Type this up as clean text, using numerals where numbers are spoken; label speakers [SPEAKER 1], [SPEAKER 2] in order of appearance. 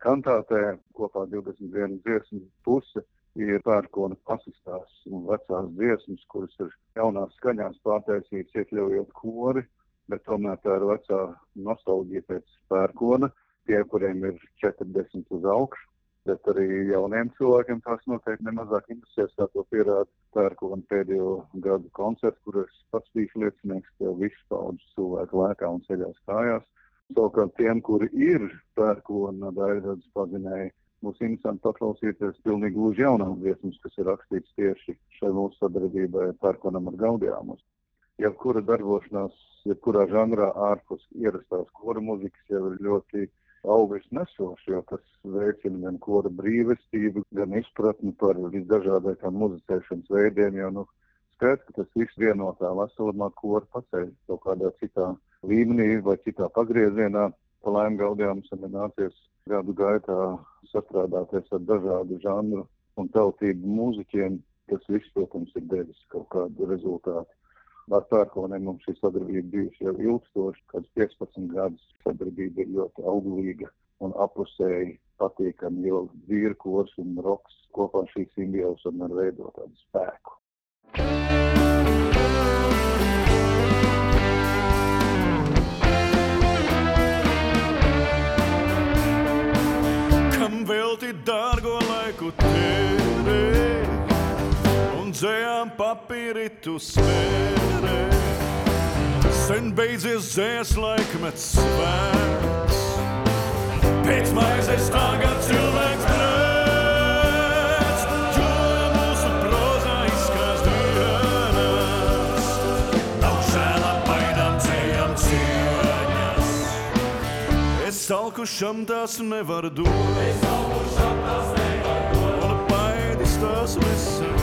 [SPEAKER 1] kantātē kopā 21 dziesmu puse ir pērkona pasistās un vecās dziesmas, kuras ir jaunās skaņās pārtaisītas, iekļaujot kori, bet tomēr tā ir vecā nostalģija pēc pērkona, tie, kuriem ir 40 uz augšu, bet arī jauniem cilvēkiem tās noteikti nemazāk interesēs, kā to pierāda pērkona pēdējo gadu koncerts, kur es pats biju liecinieks, ka visu paudzes cilvēku lēkā un ceļās kājās. Savukārt tiem, kuri ir pērkona daļradas pazinēji, būs interesanti paklausīties pilnīgi gluži jaunām dziesmas, kas ir rakstīts tieši šai mūsu sadarbībai pērkonam ar Gaudījāmus. Jebkura darbošanās, jebkurā žanrā ārpus ierastās kora muzikas jau ir ļoti augļus nesoši, jo tas veicina gan kora brīvestību, gan izpratni par visdažādākām muzicēšanas veidiem, jo, skaidrs, ka tas viss vienotā veselumā kora paceļ kaut kādā citā līmenī vai citā pagriezienā. Pa laimi Gaudījāmusam ir nācies gadu gaitā sastrādāties ar dažādu žanru un tautību mūziķiem. Tas viss, protams, ir devis kaut kādu rezultātu. Ar pērkoniem mums šī sadarbība bijusi jau ilgstoši, kāds 15 gadus sadarbība ir ļoti auglīga un apusēji patīkami, jo vīru kors un roks kopā šī simbioze var veidot tādu spēku.
[SPEAKER 2] Kam velti dārgo laiku tērē un dzējām papīritu smērē. Sen beidzies dzējas laikmets svēts, pēc maizes tagad cilvēks brēc, jo mūsu prozā izkrās dienas, nav žēla baidām dzējām cieņas. Es salkušam tās nevaru dot, un baidis tās visam.